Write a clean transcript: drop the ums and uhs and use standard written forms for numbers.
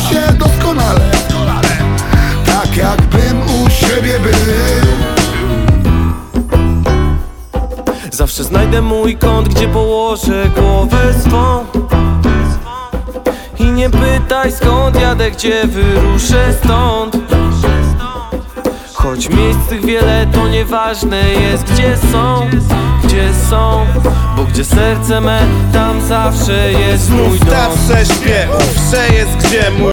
się doskonale, tak jakbym u siebie był. Zawsze znajdę mój kąt, gdzie położę głowę swą. I nie pytaj skąd jadę, gdzie wyruszę stąd. Choć miejsc tych wiele, to nieważne jest gdzie są. Bo gdzie serce me, tam zawsze jest mój dom. Zawsze śpię, owsze jest gdzie mój